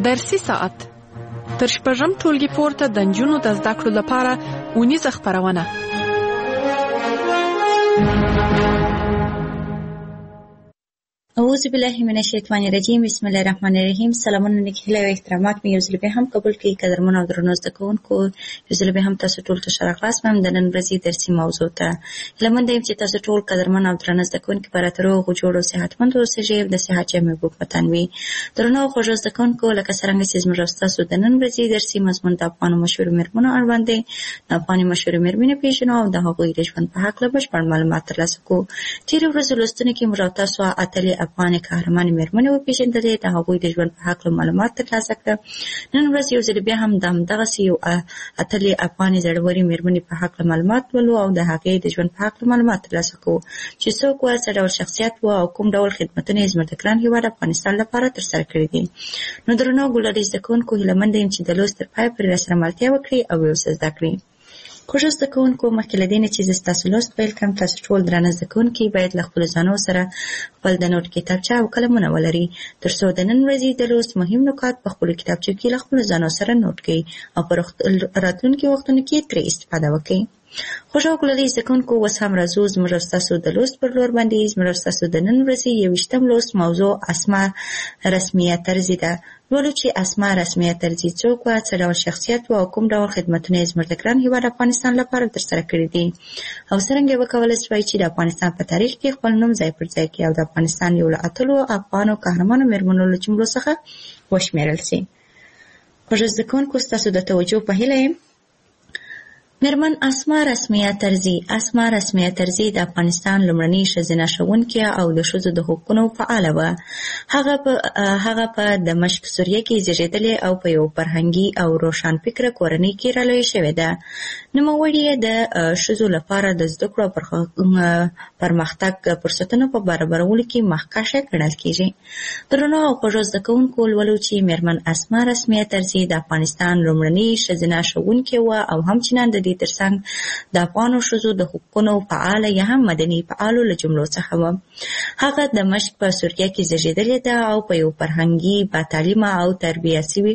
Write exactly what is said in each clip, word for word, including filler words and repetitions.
درسي ساعت تر شپږم ټولګي پورته د نجونو د زده کړو لپاره اونیزه خپرونه. اعوذ بالله من الشیطان الرجیم. بسم الله الرحمن الرحیم. سلامونه نکهله او احترامات مې یو ځل به هم قبول کړئ. قدرمن او درنو زده کوونکو، یو ځل به هم تاسو ټول ته ښه راغلاست. مم د نن ورځې درسي موضوع ته هیله مند یم چې تاسو ټول قدرمن او درنو زده کوونکي په راته روغ جوړ او صحتمند اوسئ او د صحت جامې په وطن وي. درنو او خوږو زده کوونکو، لکه څرنګه چې زموږ تاسو د نن ورځې درسي مضمون د افغانو مشهورو میرمنو اړوند دی. د افغاني مشهورو میرمنې پیژنو او د هغوی د ژوند په هکله بشپړ معلومات ترلاسه کوو. تېرې ورځې لوستنې کې موږ تاسو اتلې افغانې قهرمانې میرمنې وپېژندلې، د هغوی د ژوند په هکله معلومات ترلاسه کړه. نن ورځ یو ځل بیا هم د همدغسې یو اتلې افغانې زړورې میرمنې په هکله معلومات ولو او د هغې د ژوند په هکله معلومات ترلاسه کوو چې څوک وه، څه ډول شخصیت وه او کوم ډول خدمتونه یې زموږ د ګران هېواد افغانستان لپاره ترسره کړي دي. نو درنو ګلالي زده کوونکو، هیله منده یم چې د لوست تر پایه پورې راسره ملتیا وکړي او یو څه زده کړي. خوږو زده کوونکو، مخکې له دې نه چې زه ستاسو لوست پیل کړم، تاسو ټول درانه زده کوونکي باید له خپلو ځانو سره خپل د نوټ کتابچه او قلمونه ولري، تر څو د نن ورځې د لوست مهم نکات په خپلو کتابچو کې له خپلو ځانو سره نوټ کړئ او په راتلونکي وختونو کې ترې استفاده وکړئ. خوږو ګلالي زده کوونکو، اوس هم راځو زموږ او ستاسو د لوست پر لور باندې. زموږ او ستاسو د نن ورځې یوویشتم لوست موضوع اسماء رسمیه طرزي ده. لولو چې اسماء رسمیه طرزي څوک وه، څه ډول شخصیت وه او کوم ډول خدمتونه یې زموږ د ګران هېواد افغانستان لپاره ترسره کړي دي او څرنګه یې وکولی شوای چې د افغانستان په تاریخ کې خپل نوم ځای پر ځای کړي او د افغانستان یو له اتلو افغانو قهرمانو میرمنو له جملو څخه وشمېرل سي. خوږو زده کوونکو، ستاسو د توجه په هیله یم. میرمن اسماء رسمیه طرزي. اسماء رسمیه طرزي د افغانستان لومړنۍ ښځینه ښوونکې او د ښځو د حقونو فعاله وه. هغه په هغه په دمشق سوریه کې زیږېدلې او په یو فرهنګي او روښانفکره کورنۍ کې رالویه شوې ده. نوموړې یې د ښځو لپاره د زده کړو او پرمختګ فرصتونو په برابرولو کې مخکښه ګڼل کېږي. درنو او خوږو زده کوونکو، لولو چې میرمن اسماء رسمیه طرزي د افغانستان لومړنۍ ښځینه ښوونکې وه او همچنان د دې ترڅنګ د افغانو ښځو د حقونو فعاله یا هم مدني فعالو له جملو څخه وه. هغه د دمشق په سوریه کې زیږېدلې ده او په یو فرهنګي با-تعلیمه او تربیه شوي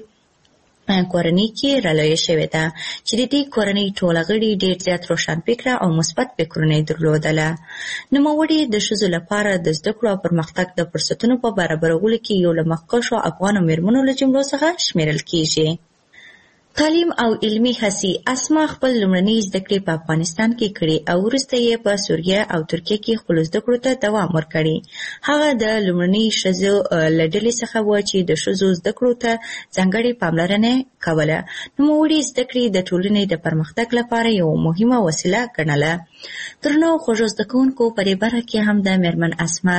کورنۍ کې رالویه شوې ده چې د دې کورنۍ ټول غړي ډېر زیات روښانفکره او مثبت فکرونه یې درلودله. نوموړې د ښځو لپاره د زده کړو او پرمختګ د فرصتونو په برابرولو کې یو له مخکښو افغانو میرمنو له جملو څخه شمېرل کېږي. تعلیم او علمي هڅې. اسماء خپل لومړنۍ زده کړې په افغانستان کې کړې او وروسته یې په سوریه او ترکیه کې خپلو زده کړو ته دوام ورکړی. هغه د لومړنۍ ښځو له ډلې څخه وه چې د ښځو زده کړو ته ځانګړې پاملرنه کوله. نوموړې زده کړې د ټولنې د پرمختګ لپاره یوه مهمه وسیله ګڼله. درنو خوږو زده کوونکو، په دې برخه کې هم د میرمن اسماء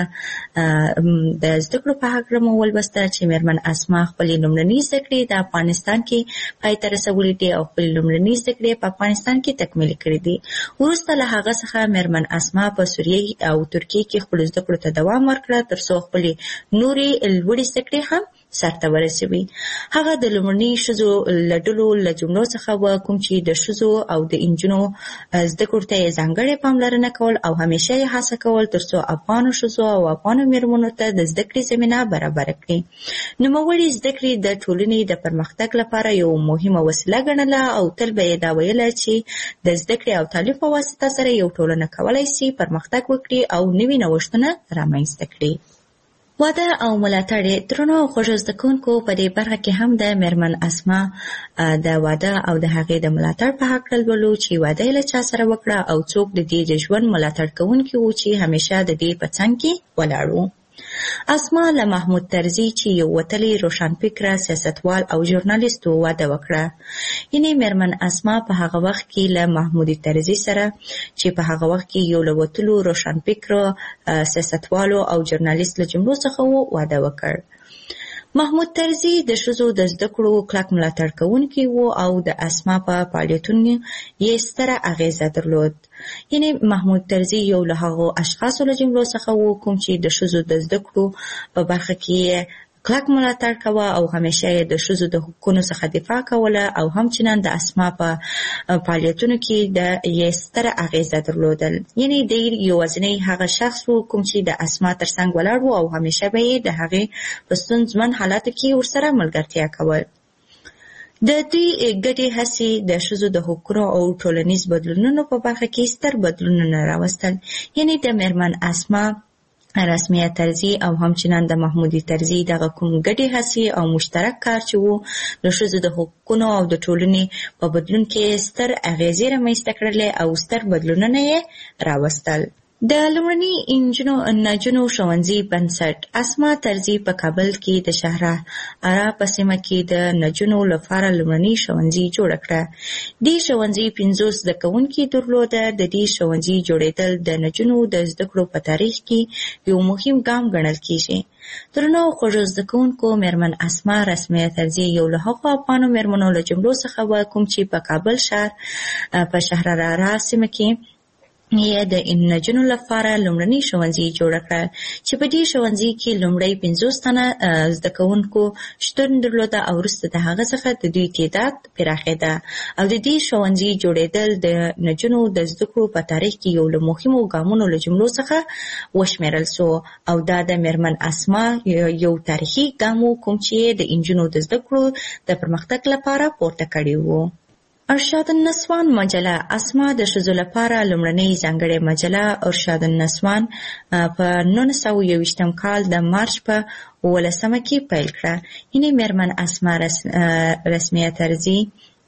د زده کړو په هکله مو ولوسته چې میرمن اسماء خپلې لومړنۍ زده کړې د افغانستان کې پای ته رسولې دي او خپلې لومړنۍ زده کړې په افغانستان کې تکمیل کړې دي. وروسته له هغه څخه میرمن اسماء په سوریه او ترکیه کې خپلو زده کړو ته دوام ورکړه، تر څو خپلې نورې لوړې زده کړې هم سرته ورسوي. هغه د لومړنۍ ښځو له ډلو له جملو څخه وه کوم چې د ښځو او د نجونو زده کړو ته یې ځانګړې پاملرنه کول او همیشه یې هڅه کول تر څو افغانو ښځو او افغانو میرمنو ته د زده کړې زمینه برابره کړي. نوموړې زده کړې د ټولنې د پرمختګ لپاره یو مهمه وسیله ګڼله او تل به یې دا ویله چې د زده کړې او تعلیم په واسطه سره یو ټولنه کولی شي پرمختګ وکړي او نوي نوښتونه رامنځته کړي. واده او ملاتړ. درنو او خوږو زده کوونکو، په دې برخه کې هم د میرمن اسماء د واده او د هغې د ملاتړ په هکله لولو چې واده یې له چا سره وکړه او څوک د دې د ژوند ملاتړ کوونکي وو چې همیشه د دې په څنګ کې ولاړ وو. اسماء له محمود طرزي چې یو وتلی روښانفکره سیاستوال او ژورنالیست و واده وکړه. یعنې میرمن اسماء په هغه وخت کې له محمود طرزي سره چې په هغه وخت کې یو له وتلو روښانفکرو سیاستوالو او ژورنالیست له جملو څخه و واده وکړ. محمود طرزي د ښځو د زده کړو کلک ملاتړ کوونکی و او د اسماء په فعالیتونو یې ستره اغیزه درلود. یعنې محمود طرزي یو له هغو اشخاصو له جملو څخه و کوم چې د ښځو د زده کړو په برخه کې کلک ملاتړ کوه او همیشه یې د ښځو د حقوقو څخه دفاع کوله او همچنان د اسما په فعالیتونو کې د یې ستره اغیزه درلودل. یعنی د یوازینی هغه شخص و کوم چې د اسما ترڅنګ ولاړ و او همیشه به یې د هغې په ستونزمن حالاتو کې ورسره ملګرتیا کول. د دې ګډې هڅې د ښځو د حقوقو او ټولنیز بدلونونو په برخه کې ستر بدلونونه راوستل. یعنی د میرمن اسما رسمیه طرزي او همچنان د محمودي طرزي دغه کوم ګډې هڅې او مشترک کار چې وو د ښځو د حقوقو او د ټولنې په بدلون کې ستر اغیزې رامنځته کړلې او ستر بدلونونه یې راوستل. د لومړني انجونو نجونو ښوونځي بنسټ اسما طرزي په کابل کې د شهرآرا په سیمه کې د نجونو لپاره لومړني ښوونځي جوړ کړه. دې ښوونځي پنځوس زده کوونکي درلوده. د دې ښوونځي جوړېدل د نجونو د زده کړو په تاریخ کې یو مهم ګام ګڼل کېږي. درنو خوږو زده کوونکو، میرمن اسما رسمیه طرزي یو له هغو افغانو میرمنو له جملو څخه وه کوم چې په کابل ښار په شهرآرا سیمه کې یې د نجونو لپاره لومړني ښوونځي جوړ کړل چې په دې ښوونځي کې لومړی پنځوس تنه زده کوونکو شتون درلوده او وروسته د هغه څخه د دوی تعداد پراخېده او د دې ښوونځي جوړېدل د نجونو د زده کړو په تاریخ کې یو له مهمو ګامونو له جملو څخه وشمېرل سو او دا د میرمن اسما یو تاریخي ګام و کوم چې د نجونو د زده کړو د پرمختګ لپاره پورته کړی و. ارشاد النسوان مجله اسما د ښځو لپاره لومړنۍ ځانګړې مجله ارشاد النسوان په نولس سوه یوویشتم کال د مارچ په اوولسمه کې پیل کړه. یعنې میرمن اسما رسمیه طرزي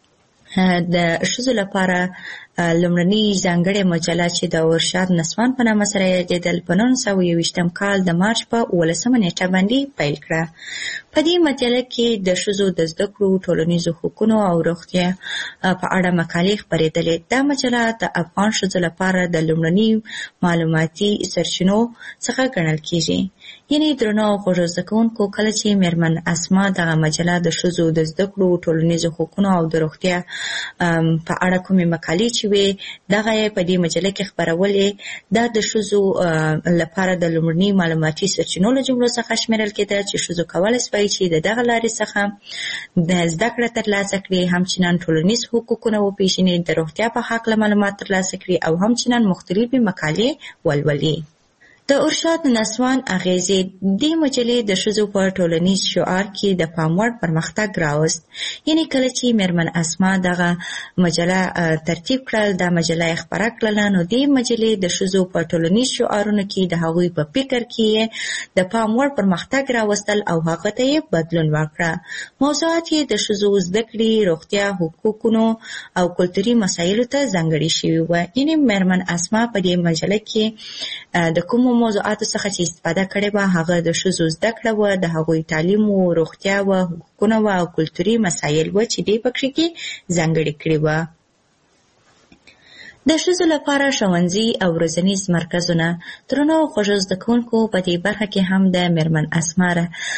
د ښځو لپاره لومړنۍ ځانګړې مجله چې د ارشاد نسوان په نامه سره یادېدل په نولس سوه یوویشتم کال د مارچ په اوولسمه نیټه باندې پیل کړه. په دې مجله کې د ښځو د زده کړو، ټولنیزو حقوقو او روغتیا په اړه مقالې خپرېدلې. دا مجله د افغان ښځو لپاره د لومړني معلوماتي سرچینو څخه ګڼل کېږي. یعنې درنو خوږو زده کوونکو، کله چې میرمن اسما دغه مجله د ښځو د زده کړو، ټولنیزو حقوقو او د روغتیا په اړه کومې مقالې چې وې دغه یې په دې مجله کې خپرولې، دا د ښځو لپاره د لومړني معلوماتي سرچینو له جملو څخه شمیرل کېده چې ښځو کولی شوای چې د دغه لارې څخه د زده کړه ترلاسه کړي، همچنان ټولنیز حقوقونه وپېژني، د روغتیا په هکله معلومات ترلاسه کړي او همچنان مختلفې مقالې ولولي. د ارشاد نسوان اغیزې دې مجلې د ښځو په ټولنیز شعار کې د پام وړ پرمختګ راوست. یعنې کله چې میرمن اسما دغه مجله ترتیب کړل، دا مجله یې خپره کړله، نو دې مجلې د ښځو په ټولنیز شعارونو کې د هغوی په فکر کې د پام وړ پرمختګ راوستل او هغه ته یې بدلون ورکړه. موضوعات یې د ښځو زده کړې، روغتیا، حقوقو او کلتوري مسایلو ته ځانګړي شوي وو. یعنې میرمن اسما په دې مجله کې د کومو موضوعاتو څخه چې استفاده کړې وه هغه د ښځو زده کړه وه، د هغوی تعلیم و، روغتیا وه، حقوقونه وه او کلتوري مسایل وه چې دې پکې کې ځانګړي کړي وه. د ښځو لپاره ښوونځي او روزنیز مرکزونه. درنو خوږو زده کوونکو، په دې برخه کې هم د میرمن اسما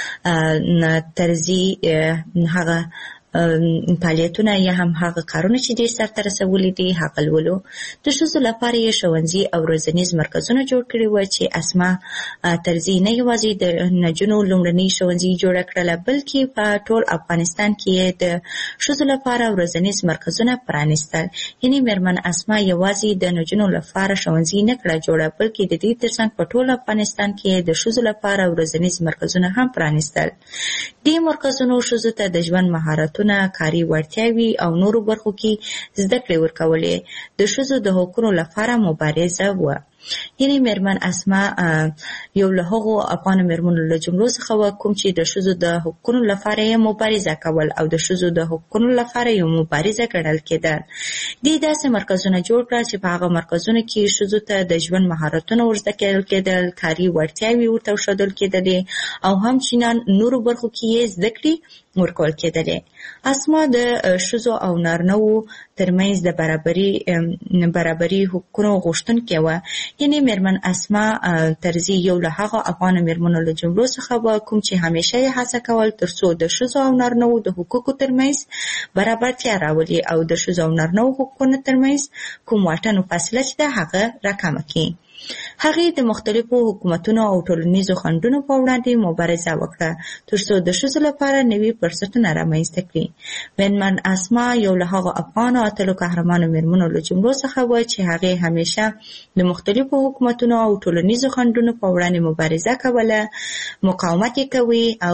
طرزي هغه فعالیتونه یا هم هغه کارونه چې دې سرته رسولي دي هغه لولو. د ښځو لپاره یې ښوونځي او روزنیز مرکزونه جوړ کړي وو چې اسما طرزي نه یوازې د نجونو لومړنۍ ښوونځي جوړه کړله، بلکې په ټول افغانستان کې یې د ښځو لپاره روزنیز مرکزونه پرانیستل. یعنې میرمن اسما یوازې د نجونو لپاره ښوونځي نه کړه جوړه، بلکې د دې ترڅنګ په ټول افغانستان کې د ښځو لپاره روزنیز مرکزونه هم پرانیستل. دې مرکزونو ښځو ته د ژوند مهارتونه، کاري وړتیاوې او نورو برخو کې زده کړې ورکولې. د ښځو د حقوقو لپاره مبارزه وه. یعنې میرمن اسما یو له هغو افغانو میرمنو له جملو څخه وه کوم چې د ښځو د حقوقو لپاره یې مبارزه کول او د ښځو د حقوقو لپاره یو مبارزه ګڼل کېدل. دې داسې مرکزونه جوړ کړل چې په هغه مرکزونو کې ښځو ته د ژوند مهارتونه ورزده کېدل، کاري وړتیاوې ورته ښودل کېدلې او همچنان نورو برخو کې یې زده کړې ورکول کېدلې. اسما د ښځو او نارینه‌وو ترمنځ د برابري برابري حقوقو غوښتونکې وه. یعنې میرمن اسما طرزي یو له هغو افغانو میرمنو له جملو څخه وه کوم چې همیشه یې هڅه کول تر څو د ښځو او نارینه‌وو د حقوقو ترمنځ برابرتیا راولي او د ښځو او نارینه‌وو حقوقو ترمنځ کوم واټن او فاصله چې ده هغه راکمه کړي. هغې د مختلفو حکومتونو او ټولنیزو خنډونو په وړاندې مبارزه وکړه ترڅو د ښځو لپاره نوي فرصتونه رامنځته کړي. میرمن اسما یو له هغو افغانو اتلو قهرمانو میرمنو له جملو څخه وه چې هغې همیشه د مختلفو حکومتونو او ټولنیزو خنډونو په وړاندې مبارزه کوله، مقاومت یې کوي او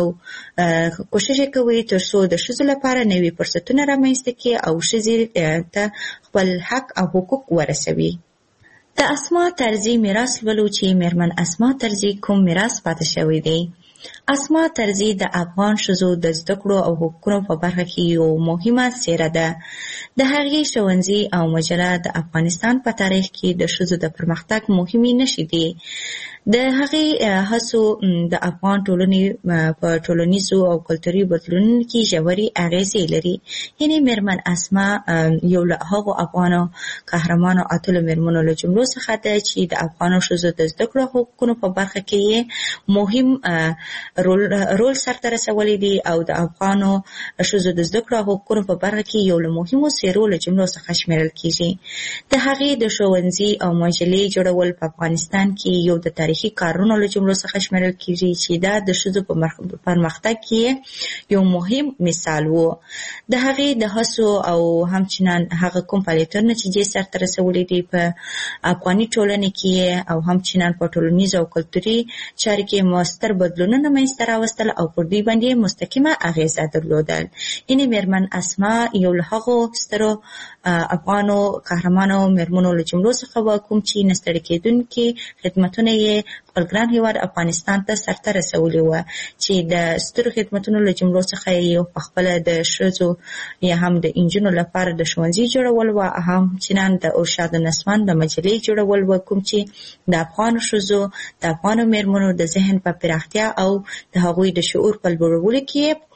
کوشش یې کوي ترڅو د ښځو لپاره نوي فرصتونه رامنځته کړي او ښځې ته خپل حق او حقوق ورسوي. د اسما طرزي میراث لولو چې میرمن اسما طرزي کوم میراث پاتې شوی دی. اسما طرزي د افغان ښځو د زده کړو او حقوقو په برخه کې یو مهمه څیره ده. د هغې ښوونځي او مجله د افغانستان په تاریخ کې د ښځو د پرمختګ مهمې نښې دي. د هغې هڅو د افغان ټولنې په ټولنیزو او کلتوري بدلونونو کې ژورې اغیزې لري. یعنې میرمن اسما یو له هغو افغانو قهرمانو اتلو میرمنو له جملو څخه ده چې د افغانو ښځو د زده کړو حقوقو په برخه کې یې مهم رول رول سرته رسولی دی او د افغانو ښځو د زده کړو حقوقو په برخه کې یو له مهمو څیرو له جملو څخه شمیرل کیږي. د هغې د ښوونځي او مجلې جوړول په افغانستان کې یو د تاریخي کارونو له جملو څخه شمیرل کیږي چې دا د ښځو په پرمختګ کې یو مهم مثال و. د هغې د هڅو او همچنان هغه کوم فعالیتونه چې دې سرته رسولي دي په افغاني ټولنه کې او همچنان په ټولنیزو او کلتوري چارو کې مؤثر بدلونونه منځته راوستل او پر دوی باندې مستقیمه اغیزه درلودل. یعنې میرمن اسما یو له هغو سترو افغانو قهرمانو میرمنو له جملو څخه وه کوم چې نه ستړي کېدونکي خدمتونه یې خپل ګران هېواد افغانستان ته سرته رسولي وه چې د سترو خدمتونو له جملو څخه یې پخپله د ښځو یا هم د نجونو لپاره د ښوونځي جوړول وه، همچنان د ارشاد نسوان د مجلې جوړول وه کوم چې د افغانو ښځو د افغانو میرمنو د ذهن په پراختیا او د هغوی د شعور په لوړولو کې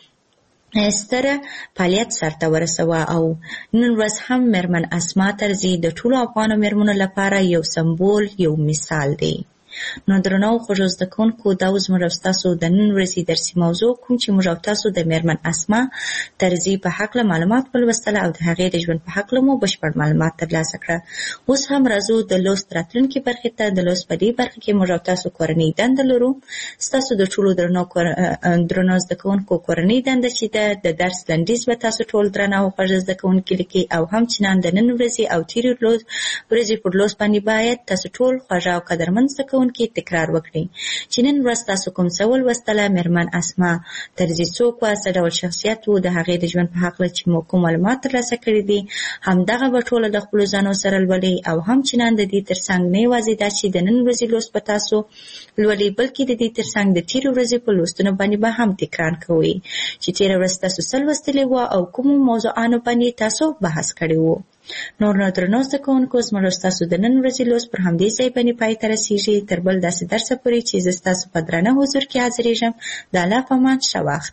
ستره فعالیت سرته ورسوه. او نن ورځ هم میرمن اسما طرزي د ټولو افغانو میرمنو لپاره یو سمبول، یو مثال دی. نو درنو خوږو زده کوونکو، دا اوس موږ او ستاسو د نن ورځې درسي موضوع کوم چې موږ او تاسو د میرمن اسما طرزي په هکله معلومات ولوستل او د هغې د ژوند په هکله مو بشپړ معلومات ترلاسه کړه. اوس هم راځو د لوست راتلونکي برخې ته. د لوست په دې برخه کې موږ او تاسو کورنۍ دنده لرو. ستاسو د ټولو درنو درنو زده کوونکو کورنۍ دنده چې ده د درس لنډیز به تاسو ټول درنه او خوږ زده کوونکي لیکي او همچنان د نن ورځې او تېرې ورځې پر لوست باندې باید تاسو ټول خوږ او قدرمن زده کې تکرار وکړي چې نن ورځ تاسو کوم څه ولوستله. میرمن اسما طرزي څوک وه، څه ډول شخصیت و، د هغې د ژوند په هکله چې مو کوم معلومات ترلاسه کړي دي همدغه به ټوله د خپلو ځانو سره لولئ او همچنان د دې ترڅنګ نه یوازې دا چې د نن ورځې لوست به تاسو لولئ بلکې د دې ترڅنګ د تېرې ورځې په لوستونو باندې به هم تکرار کوئ چې تېره ورځ تاسو څه لوستلي وه او کومو موضوعانو باندې تاسو بحث کړی و. نور نو درنو زده کوونکو، زموږ ستاسو د نن ورځې لوست پر همدې ځای باندې پای ته رسېږي. تر بل داسې درسه پورې چې زه ستاسو په درانه حضور کې حاضرېږم. د الله په امان، ښه وخت.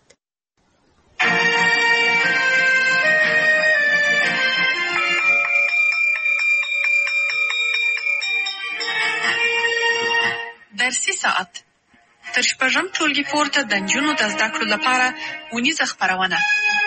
درسي ساعت تر شپږم ټولګي پورته د نجونو د زده کړو لپاره اونیزه خپرونه.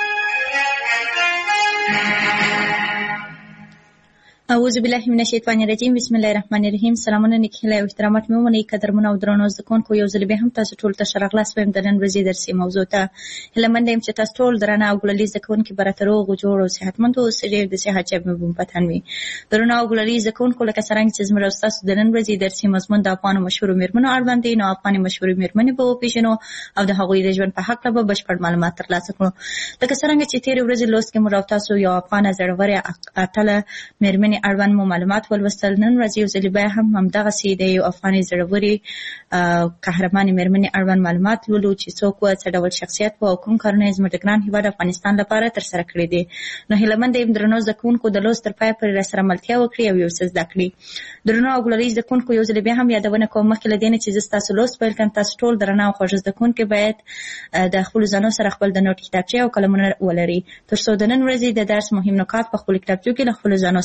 اعوذ بالله من الشیطان الرجیم. بسم الله الرحمن الرحیم. سلامونه، نیکې هیلې او احترامات مې ومنئ. قدرمنو او درنو زده کوونکو، یو ځل بیا هم تاسو ټولو ته ښه راغلاست وایم د نن ورځې درسي موضوع ته. هیله منده یم چې تاسو ټول درانه او ګلالي زده کوونکي به راته روغ جوړ او صحتمند اوسئ. ډېر د صحت جیب مې بوم پتن وي. درنو او ګلالي زده کوونکو، لکه څرنګه چې زموږ او ستاسو د نن ورځې درسي مضمون د افغانو مشهورو میرمنو اړوند دی، نو افغاني مشهورې میرمنې به وپېژنو او د هغوی د ژوند په هکله به بشپړ معلومات ترلاسه کړو. لکه څرنګه چې تېرې ورځې لوست کې موږ او تاسو یو افغانه زړورې اتله میرمنې اړوند مو معلومات ولوستل. نن ورځ یو ځل بیا هم همدغسې د یو افغاني زړورې قهرمانې میرمنې اړوند معلومات لولو چې څوک وه، څه ډول شخصیت و او کوم کارونه یې زموږ د ګران هېواد افغانستان لپاره ترسره کړي دي. نو هیله منده یم درنو زده کوونکو د لوست تر پایه پورې راسره ملتیا وکړي او یو څه زده کړي. درنو او ګلالي زده کوونکو، یو ځل بیا هم یادونه کوم مخکې له دې نه چې زه ستاسو لوست پیل کړم، تاسو ټول درنه او خوږ زده کوونکي باید د خپلو ځانو سره خپل د نوټ کتابچې او قلمونه ولري تر څو د نن ورځې د درس مهم نکات په خپلو کتابچو کې له خپلو ځانو سره نوټ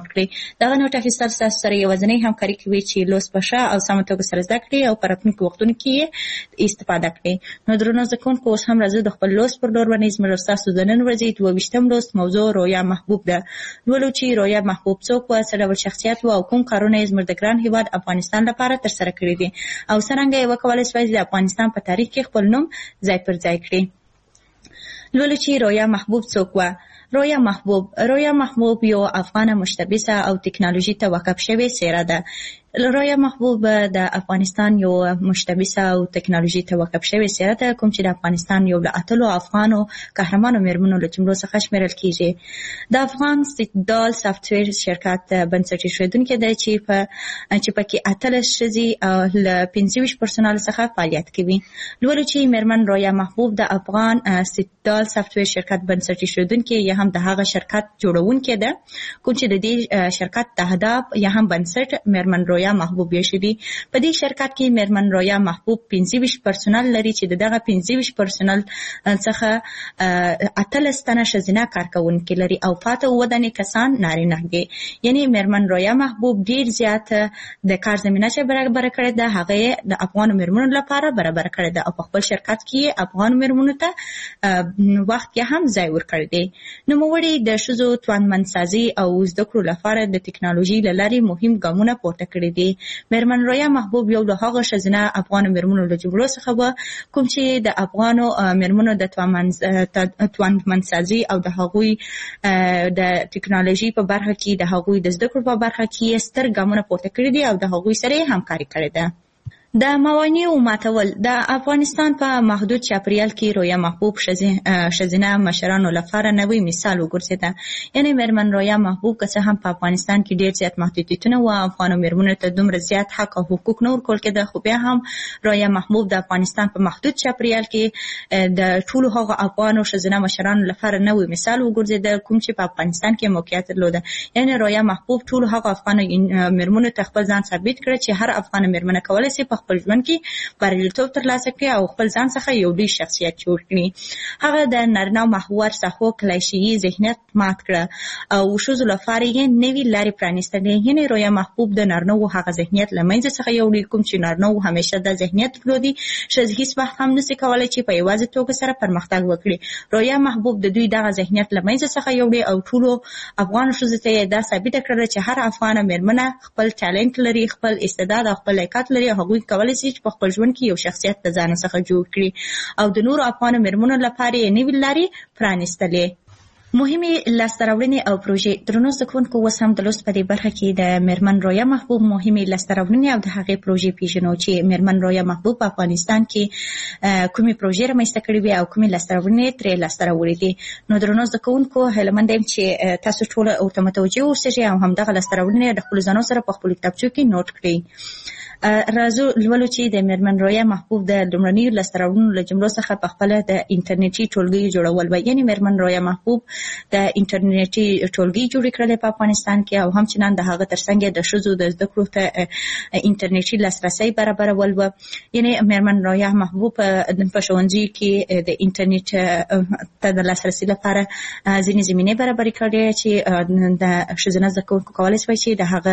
نوټ کړئ. دغه نوټ اخیستل ستاسو سره یوازینۍ همکاري کوي چې لوست په ښه او سمه توګه سره زده کړئ او په راتلونکو وختونو کې یې استفاده کړئ. نو درنو زده کوونکو، اوس هم راځو د خپل لوست پر لور باندې. زموږ ستاسو د نن ورځې دوه ویشتم لوست موضوع رویا محبوب ده. لولو چې رویا محبوب څوک و، څه ډول شخصیت و او کوم کارونه یې زموږ د ګران هېواد افغانستان لپاره ترسره کړي دي او څرنګه یې وکولی شوای د افغانستان په تاریخ کې خپل نوم ځای پر ځای کړي. لولو چې رویا محبوب څوک و. رویا محبوب رویا محبوب یو افغان مشتبسه او تکنالوژي ته وقف شوې څیره ده. رویا محبوب د افغانستان یو مشتبسه او تکنالوژي ته وقف شوې څیره ده، کوم چې د افغانستان یو له اتلو افغانو قهرمانو میرمنو له جملو څخه شمیرل کیږي. د افغان سټدال سافټویر شرکت بنسټ ایښودونکی دی چې په چې پکې اتلس ښځې له پنځه ویشت پرسونل څخه فعالیت کوي. لولو چې میرمن رویا محبوب د افغان سټدال سافټویر شرکت بنسټ ایښودونکی یا هم د هغه شرکت جوړونکی ده، کوم چې د دې شرکت د اهداف یا هم بنسټ میرمن رویا محبوب یې شوي. په دې شرکت کې میرمن رویا محبوب پنځه ویشت پرسونل لري چې د دغه پنځه ویشت پرسونل څخه اتلس تنه ښځینه کارکوونکي لري او پاته اووه دانې کسان نارینه دي. یعنی میرمن رویا محبوب ډیر زیات د کار زمینه چې برابر کړې ده هغه یې د افغانو میرمنو لپاره برابر کړې ده او په خپل شرکت کې افغان میرمنو ته وخت کې هم ځای ورکړی دی. نوموړي د ښځو توانمندسازي او زده کړو لپاره د ټکنالوژي له لارې مهم ګامونه پورته کړي دي. میرمن رویا محبوب یو له هغو ښځینه افغانو میرمنو له جملو څخه وه کوم چې د افغانو میرمنو د توانمندسازي او د هغوی د ټکنالوژي په برخه کې د هغوی د زده کړو په برخه کې ستر ګامونه پورته کړي دي او د هغوی سره همکاري کړې ده. د موانعو ماتول. د افغانستان په محدود چاپریال کې رویا محبوب ښځینه مشرانو لپاره نوی مثال وګرځېده. یعنې میرمن رویا محبوب که څه هم په افغانستان کې ډېر زیات محدودیتونه وو، افغانو میرمنو ته دومره زیات حق او حقوق نه ورکول کېده، خو بیا هم رویا محبوب د افغانستان په محدود چاپریال کې د ټولو هغو افغانو ښځینه مشرانو لپاره نوی مثال وګرځېده کوم چې په افغانستان کې موقعیت درلوده. یعنې رویا محبوب ټولو هغو افغانو میرمنو ته خپل ځان ثابت کړه چې هر افغانه میرمنه کولی شي په خپل ژوند کې بریالیتوب ترلاسه کړي او خپل ځان څخه یو لوی شخصیت جوړ کړي. هغه د نارینه محور ساحو کلیشه‌یي ذهنیت مات کړه او ښځو لپاره یې نوې لارې پرانیستلې. یعنې رویا محبوب د نارینه‌وو هغه ذهنیت له منځه څخه یوړی کوم چې نارینه‌وو همیشه دا ذهنیت درلودي ښځې هیڅ وخت هم نشي کولی چې په یوازې توګه سره پرمختګ وکړي. رویا محبوب د دوی دغه ذهنیت له منځه څخه یوړی او ټولو افغان ښځو ته یې دا ثابته کړله چې هر افغانه میرمنه خپل ټالنټ لري، خپل استعداد او خپل لیاقت لري او هغوی کولی شي چې په خپل ژوند کې یو شخصیت د ځان څخه جوړ کړي او د نورو افغانو میرمنو لپاره یې نوې لارې پرانیستلې. مهمې لاسته راوړنې او پروژې. درنو زده کوونکو، اوس هم د لوست په دې برخه کې د میرمن رویا محبوب مهمې لاسته راوړنې او د هغې پروژې پیژنو چې میرمن رویا محبوب په افغانستان کې کومې پروژې رامنځته کړې وې او کومې لاسته راوړنې ترې لاسته راوړې دي. نو درنو زده کوونکو، هیله یم چې تاسو ټول ورته متوجه اوسئ او همدغه لاسته راوړنې د خپلو ځانو سره په خپلو کتابچو کې نوټ کړئ. راځو لولو چې د میرمن رویا محبوب د لومړنیو لاسته راوړنو له جملو څخه په خپله د انټرنیټي ټولګیو جوړول وه. یعنې میرمن رویا محبوب د انټرنیټي ټولګي جوړې کړلې په افغانستان کې او همچنان د هغه ترڅنګ د ښځو د زده کړو ته انټرنیټي لاسرسی برابرول وه. یعنې میرمن رویا محبوب په ښوونځیو کې د انټرنیټ ته د لاسرسي لپاره ځینې زمینې برابرې کړې چې د ښځینه زده کوونکو کولی شوی چې د هغه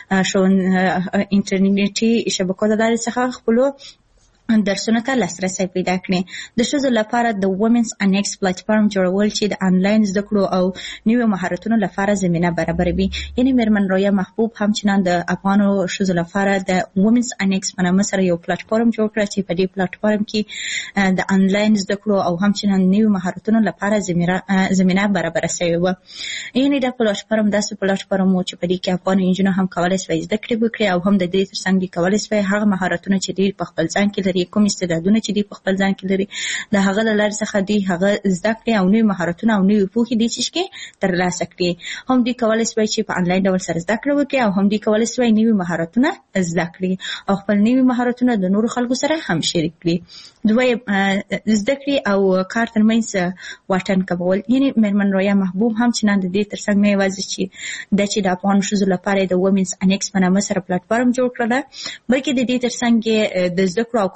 انټرنیټي شبکو د لارې څخه خپلو درسونو ته لاسرسی پیدا کړي. د ښځو لپاره د وومنز انیکس پلیټفارم جوړول چې د آنلاین زده کړو او نویو مهارتونو لپاره زمینه برابروي. یعنې میرمن رویا محبوب همچنان د افغانو ښځو لپاره د وومنز انیکس په نامه سره یو پلیټفارم جوړ کړ چې په دې پلیټفارم کې د آنلاین زده کړو او همچنان نویو مهارتونو لپاره زمینه برابره شوې وه. یعنې دا پلیټفارم داسې پلیټفارم و چې په دې کې افغانو نجونو هم کولی شوی زده کړې وکړي او هم د دې ترڅنګ کولی شوی هغه مهارتونه چې دوی په خپل ځان کې لري، کوم استعدادونه چې دوی په خپل ځان کې لري، د هغه له لارې څخه دوی هغه زده کړي او نوي مهارتونه او نوي پوهې دوی چې ترلاسه کړي. هم دوی کولی شوی چې په آنلاین ډول سره زده کړه وکړي او هم دوی کولی شوی نوي مهارتونه زده کړي او خپل نوي مهارتونه د نورو خلکو سره هم شریک کړي. دویم، زده کړې او کار ترمنځ واټن کمول. یعنې میرمن رویا محبوب همچنان د دې ترڅنګ نه یوازې چې دا چې د افغانو ښځو لپاره د وومنز انیکس په نامه سره پلیټفارم جوړ کړله، بلکې د دې ترڅنګ د زده کړو او کار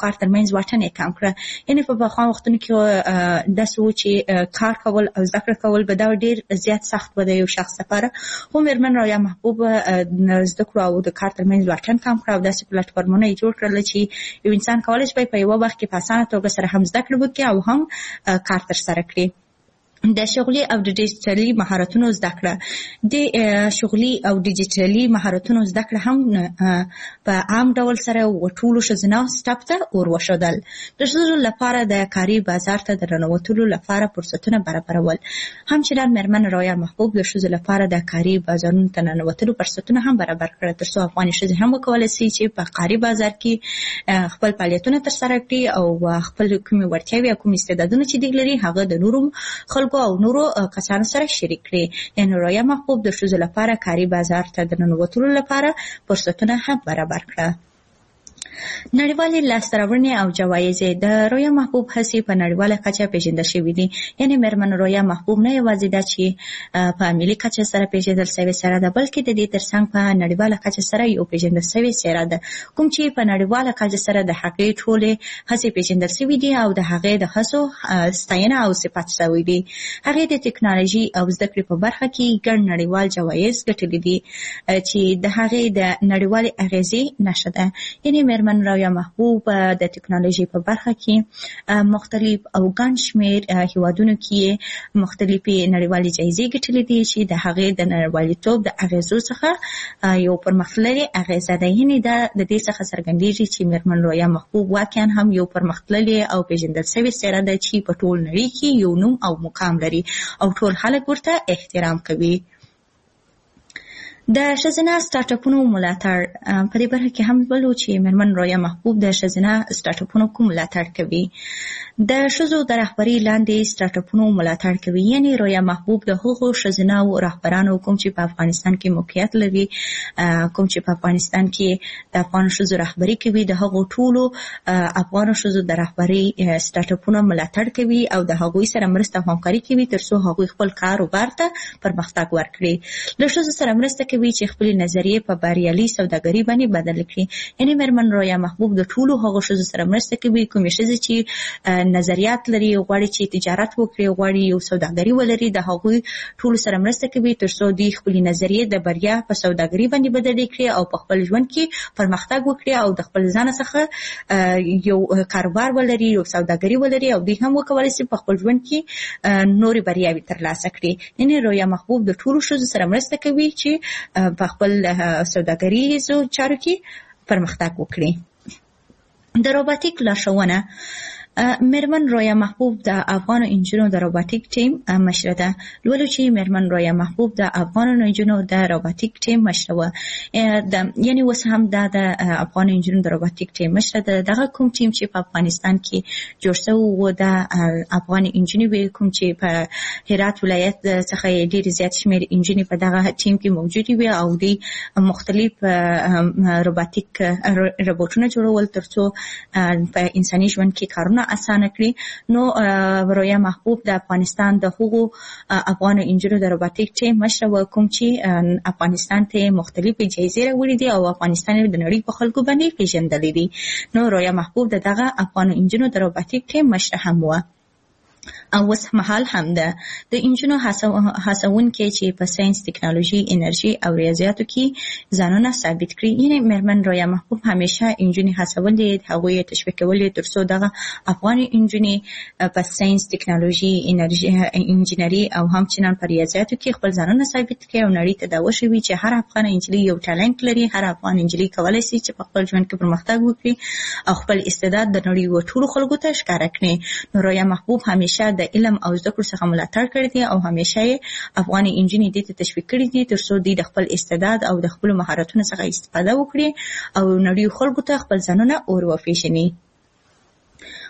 کار ترمنځ واټن یې کم کړه. یعنې په پخوا وختونو کې داسې و چې کار کول او زده کړه کول به دا ډېر زیات سخت و د یو شخص لپاره. خو مېرمن رایا محبوب زده کړو او د کار ترمنځ واټن کم کړه او داسې پلیټفارمونه یې جوړ کړل چې یو انسان کولی شي په یوه وخت کې په اسانه توګه سره هم زده کړه وکړي او هم کار ترسره کړي. د شغلي او د ډیجیټلي مهارتونو زده کړه د شغلي او ډیجیټلي مهارتونو زده کړه هم په عام ډول سره ټولو ښځینه سټاپ ته ور وښودل. د ښځو لپاره د کاري بازار ته د ننوتلو لپاره فرصتونه برابرول. همچنان مېرمن رایا محبوب د ښځو لپاره د کاري بازارونو ته ننوتلو فرصتونه هم برابر کړل تر څو افغاني ښځې هم وکولی شي چې په کاري بازار کې خپل فعالیتونه ترسره کړي او خپل کومې وړتیاوې او کوم استعدادونه چې دوی لري هغه د نورو خلکو او نورو کسانو سره شریک کړي. یعنې رایا محبوب د ښځو لپاره کاري بازار ته د ننوتلو لپاره فرصتونه هم برابر کړه. نړیوالې لاسته راوړنې او جوایز د رایا محبوب هڅې په نړیواله کچه پیژندل شوې دي. یعنې مېرمن رایا محبوب نه یوازې ده چې په ملي کچه سره پیژندل شوې څېره ده بلکې د دې ترڅنګ په نړیواله کچه سره یو پیژندل شوې څېره ده کوم چې په نړیواله کچه سره د هغې ټولې هڅې پیژندل شوې دي او د هغې د هڅو ستاینه او صفت شوی دي. هغې د ټکنالوژي او زده کړې په برخه کې ګڼ نړیوال جوایز ګټلي دي چې د هغې د نړیوالې اغېزې نښه ده. یعنې مېرمن رایا محبوب د ټکنالوژي په برخه کې مختلف او ګڼ شمېر هیوادونو کې مختلفې نړیوالې جایزې ګټلې دي چې د هغې د نړیوالتوب د اغېزو څخه یو پرمختللې اغېزه ده. یعنې دا د دې څخه څرګندېږي چې مېرمن رایا محبوب واقعا هم یو پرمختللې او پیژندل شوې څېره ده چې په ټول نړۍ کې یو نوم او مقام لري او ټول خلک ورته احترام کوي. د ښځینه سټارټاپونو ملاتړ په دې برخه کې هم ولو چې مېرمن رایا محبوب د ښځینه سټارټاپونو کوم ملاتړ کوي. د ښځو د رهبرۍ لاندې سټارټاپونو ملاتړ کوي. یعنې رایا محبوب د هغو ښځینه رهبرانو کوم چې په افغانستان کې موقعیت لري کوم چې په افغانستان کې د افغان ښځو رهبري کوي د هغو ټولو افغان ښځو د رهبرۍ سټارټاپونو ملاتړ کوي او د هغوی سره مرسته او همکاري کوي تر څو هغوی خپل کاروبار ته پرمختګ ورکړي. له ښځو سره مرسته کوي چې خپل نظریې په بریالي سوداګري باندې بدل کړي. یعنې مېرمن رایا محبوب د ټولو هغو ښځو سره مرسته کوي کومې ښځې چې نظریات لري غواړي چې تجارت وکړي غواړي یو سوداګري ولري د هغوی ټولو سره مرسته کوي تر څو دوی خپل نظریې د بریا په سوداګري باندې بدل کړي او په خپل ژوند کې پرمختګ وکړي او د خپل ځان څخه یو کاروبار ولري یو سوداګري ولري او دوی هم وکولای شي په خپل ژوند کې نورې بریاوې ترلاسه کړي. یعنې رایا محبوب د ټولو ښځو سره مرسته کوي چې په خپل سوداګریزو چارو کې پرمختګ وکړي. د روباټیک لارښوونه مېرمن رایا محبوب د افغان انجونو د روباټیک ټیم مشره ده. لولو چې مېرمن رایا محبوب د افغان انجونو د روباټیک ټیم مشره وه. یعنې اوس هم دا د افغان انجونو د روباټیک ټیم مشره ده. دغه کوم ټیم چې په افغانستان کې جوړ شوی و د افغان انجونې وې کوم چې په هرات ولایت څخه ډېرې زیات شمېر انجونې په دغه ټیم کې موجودې وې او دوی مختلف روباټیک روبوټونه جوړول تر څو په انساني ژوند کې کارونه اسانه کړي. نو رایا محبوب د افغانستان د هغو افغان انجونو د روباټیک ټیم مشره وه کوم چې افغانستان ته مختلفې جایزې راوړي دي او افغانستان د نړۍ په خلکو باندې پیژندلی دي. نو رایا محبوب د دغه افغان انجونو د روباټیک ټیم مشره هم وه او اوس مهال هم ده. د انجونو هڅونکي چې په ساينس ټکنالوژي انرژي او ریاضیاتو کې ځانونه ثابت کړي. یعنې مېرمن رایا محبوب همیشه انجونې هڅولې هغوی یې تشویق کولې تر څو دغه افغاني انجونې په ساينس ټکنالوژي انرژي انجینري او همچنان په ریاضیاتو کې خپل ځانونه ثابت کړي او نړۍ ته دا وښوي چې هر افغان انجلۍ یو ټالنټ لري. هر افغان انجلۍ کولی شي چې په خپل ژوند کې پرمختګ وکړي او خپل استعداد د نړۍ ټولو خلکو ته ښکاره کړي. نو رایا محبوب همیشه د علم او زده کړو څخه ملاتړ کړی دی او همیشه یې افغاني انجونې دې ته تشویق کړي دي تر څو دوی د خپل استعداد او د خپلو مهارتونو څخه استفاده وکړي او نړۍ خلکو ته خپل ځانونه ور وپېژني.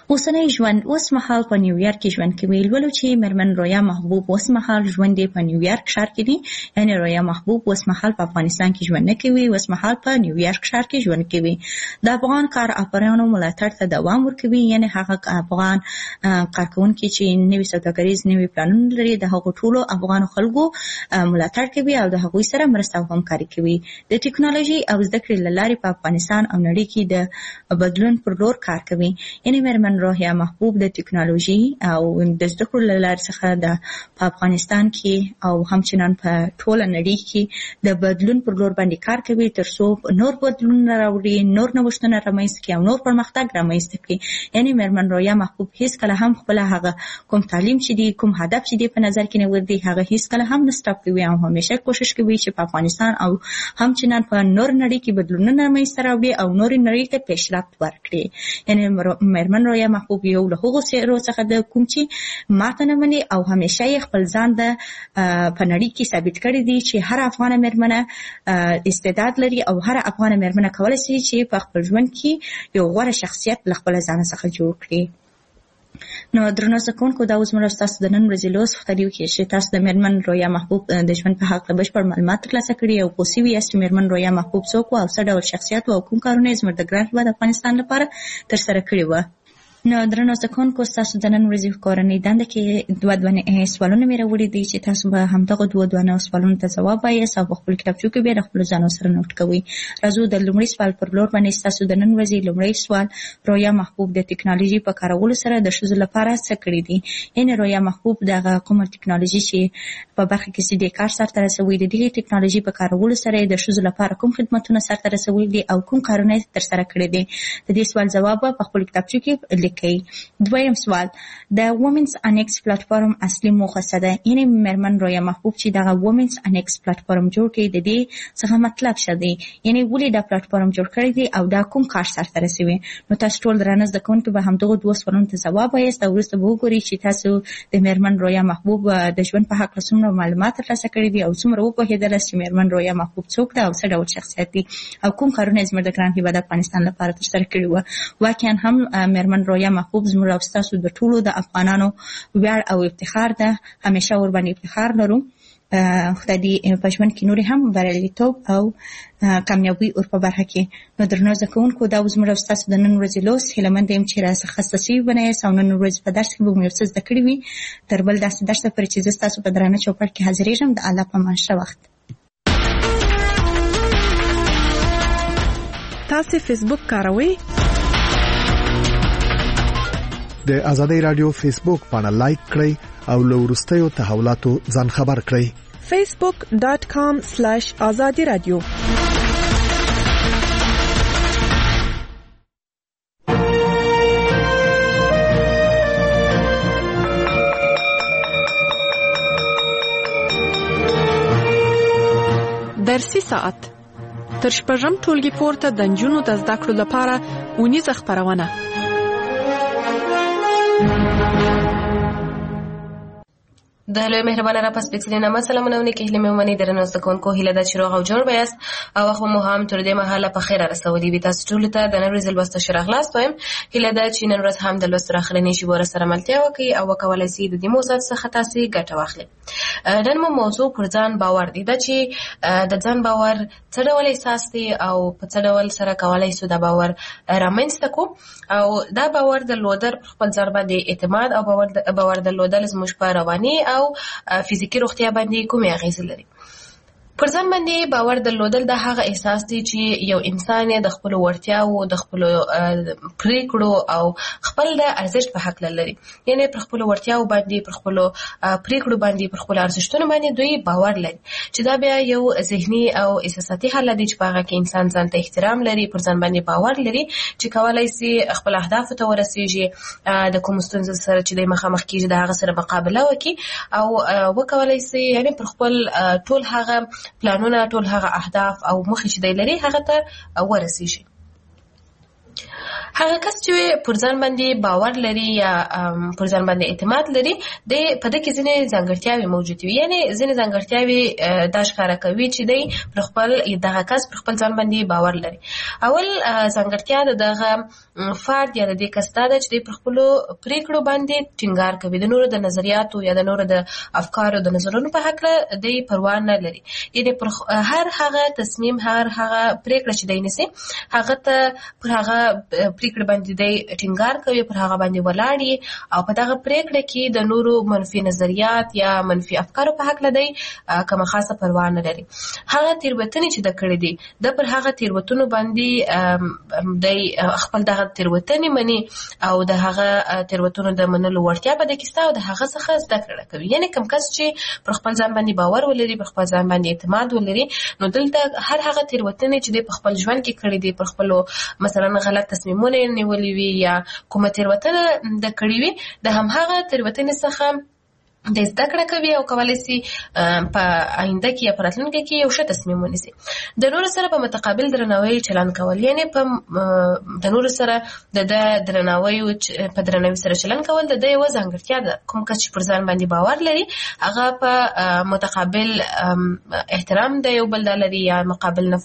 اوسنی ژوند اوس مهال په نیویارک کې ژوند کوي. لولو چې مېرمن رویا محبوب اوس مهال ژوند په نیویارک ښار کې دی، یعنی رویا محبوب اوس مهال په افغانستان کې ژوند نه کوي، اوس مهال په نیویارک ښار کې ژوند کوي. د افغان کار افرانو ملاتړ ته دوام ورکوي، یعنی هغه افغان کارکونکي چې نوي سوداګریز نوي پلانونه لري د هغو ټولو افغان خلکو ملاتړ کوي او د هغوی سره مرسته او همکاري کوي. د ټکنالوژي او زده کړې له لارې په افغانستان او نړۍ کې د بدلون پر لور کار کوي. یعنی مېرمن رویا محبوب د ټکنالوژي او د زده کړو له لارې څخه د افغانستان کې او همچنان په ټوله نړۍ کې د بدلون پر لور باندې کار کوي تر څو نور بدلونونه راوړي، نور نوښتونه رامنځته کړي او نور پرمختګ رامنځته کړي. یعنی مېرمن رویا محبوب هیڅ کله هم خپل هغه کوم تعلیم چې دی، کوم هدف چې دی په نظر کې نه ورځي، هغه هیڅ کله هم نه سټاپ کوي او همیشه کوشش کوي چې په افغانستان او همچنان په نور نړۍ کې بدلونونه رامنځته راوړي او نور نړۍ ته پیشرفت ورکړي. یعنی مېرمن رویا محبوب یو له هغو څیرو څخه د کوم چې ماته نه مني او همیشه یې خپل ځان د په نړۍ کې ثابت کړی دی چې هر افغانه مېرمنه استعداد لري او هر افغانه مېرمنه کولی شي چې په خپل ژوند کې یو غوره شخصیت له خپل ځان څخه جوړ کړي. نو درنو زده کوونکو، دا اوس موږ ستاسو د نن ورځې لوست خپروي کې چې تاسو د مېرمن رویا محبوب د ژوند په هکله بشپړ معلومات ترلاسه کړي او پوه سوي یاست چې مېرمن رویا محبوب څوک وه او څه ډول شخصیت و او کوم کارونه یې زموږ د ګران هېواد افغانستان لپاره ترسره کړي وه. نو درنو زده کوونکو، ستاسو د نن ورځې کورنۍ دنده کې دوه دوه سوالونه مې راوړي دي چې تاسو به همدغه دوه دوه سوالونو ته ځواب وایاست او په خپل کتابچو کې بیا د خپلو ځانو سره نوټ کوئ. راځو د لومړي سوال پر لور باندې. ستاسو د نن ورځې لومړی سوال: رویا محبوب د ټکنالوژي په کارولو سره د ښځو لپاره څه کړي دي؟ یعنې رویا محبوب دغه کومه ټکنالوژي چې په برخه کې چې د کار سرته رسوي، د دغې ټکنالوژي په کارولو سره د ښځو لپاره کوم خدمتونه سرته رسولي دي او کوم کارونه یې ترسره کړي دي؟ د دې سوال ځواب په خپل کتابچو کې لیکئ. دویم سوال: د وومنز انیکس پلیټفارم اصلي موخه څه ده؟ یعنې مېرمن رویا محبوب چې دغه وومنز انیکس پلیټفارم جوړ کړي د دې څخه مطلب څه دی؟ یعنې ولې دا پلیټفارم جوړ کړی دی او دا کوم کار سرته رسوي؟ نو تاسو ټول درانه زده کوونکي به همدغو دوه سوالونو ته ځواب وایاست او وروسته به وګورئ چې تاسو د مېرمن رویا محبوب د ژوند په هکله څومره معلومات ترلاسه کړي دي او څومره وپوهېدلاست چې مېرمن رویا محبوب څوک ده او څه ډول شخصیت دی او کوم کارونه یې زموږ د ګران هېواد افغانستان لپاره ترسره کړي وه. واقعا هم مېرمن رویا محبوب زموږ او ستاسو د ټولو د افغانانو ویاړ او افتخار ده. همیشه ورباندې افتخار لرو. خدای دې په ژوند کې نورې هم بریالیتوب او کامیابي ور په برخه کې. نو درنو زده کوونکو، دا زموږ او ستاسو د نن ورځې لوست. هیله یم چې راڅخه زده شوي به نه یاست او نن ورځ په درس کې به مو یو څه زده کړي وي. تر بل داسې درسه پورې چې زه ستاسو په درانه چوپړ کې حاضرېږم. د الله په امان. ښه وخت. تاسو فیسبوک کاروئ؟ د آزادۍ رادیو فیسبوک باندې لایک کړئ او له وروستیو تحولاتو ځان خبر کړئ. facebook dot com slash azadi radio. درسي ساعت تر شپږم ټولګي پورته د نجونو د زده کړو لپاره اونیزه خپرونه. د لوی مهربانه را پس پکسلې نامه سلامونه کې هله مې ونی درنو زکونکو هله د چروغ او جوړ بیاست او خو مو هم تر دې مهاله په خیره رسولي وي. تاسو ټول ته د نن ورځې لوست شرغلاست وایم. هله د چې نن ورځ هم د لوست راخلنې شي ور سره ملتیا وکي او وکولای سي د دې موضوع څخه تاسو ګټه واخلئ. نن مو موضوع پر ځان باور دی دا چې د ځان باور څه ډول احساس دی او په څه ډول سره کولای سو د باور رامنځته کو او دا باور د لودر خپل ځان باندې اعتماد او باور باور د لودل زموږ په رواني او فزیکی روغتیا باندې کومه اغیزه لري. پر ځان باندې باور درلودل د هغه احساس دی چې یو انسان د خپل وړتیاو د خپل پریکړو او خپل د ارزښت په حق لري. یعنی پر خپل وړتیاو باندې پر خپل پریکړو باندې پر خپل ارزښتونو باندې دوی باور لري چې دا بیا یو ذهني او احساساتي حالت دی چې په هغه کې انسان ځان ته احترام لري، پر ځان باندې باور لري چې کولای شي خپل اهداف ته ورسیږي، د کوم ستونزې سره چې د مخامخ کیږي د هغه سره مقابله وکړي او وکولای شي یعنی پر خپل ټول هغه پلانونه ټول هغه اهداف او مخې چې دی لري هغه ته ورسیږي. هغه کس چې پر ځان باندې باور لري یا پر ځان باندې اعتماد لري د په دې کې ځینې ځانګړتیاوې موجود وي، یعنی ځینې ځانګړتیاوې دا ښکاره کوي چې دی پر خپل دغه کس پر خپل ځان باندې باور لري. اول ځانګړتیا د دغه فرد یا د دې کس دا ده چې دی پر خپلو پریکړو باندې ټینګار کوي، د نورو د نظریاتو یا د نورو د افکارو د نظرونو په هکله دی پروا نه لري، یعنی پر هر هغه تصمیم هر هغه پریکړه چې دی نیسي هغه ته پر هغه پریکړه باندې دی ټینګار کوي، پر هغه باندې ولاړ او په دغه پریکړه کې د نورو منفي نظریات یا منفي افکارو په هکله دی کومه خاصه پروا نه لري. هغه تیروتنې چې د کړې دي د پر هغه تیروتنو باندې دی خپل دغه تیروتنې مني او د هغه تیروتنو د منلو وړتیا په دې کې ستا او د هغه څخه زده کړه کوي. یعنی کوم کس چې پر خپل ځان باندې باور ولري، پر خپل ځان باندې اعتماد ولري، نو دلته هر هغه تیروتنې چې دی په خپل ژوند کې کړې دي، پر خپلو مثلا غلط تصمیمونه نیولې وي یا کومه تیروتنه د کړې وي، د همهغه تیروتنې څخه د زده کړه کوي او کولی شي په آینده کې یا په راتلونکي کې یو ښه تصمیم ونیسي. د نورو سره په متقابل درناوي چلند کول، یعنی په د نورو سره د درناوي په درناوي سره چلند کول د یوه ځانګړتیا ده. کوم کس چې پر ځان باندې باور لري هغه په متقابل احترام د یو بل لري یا مقابل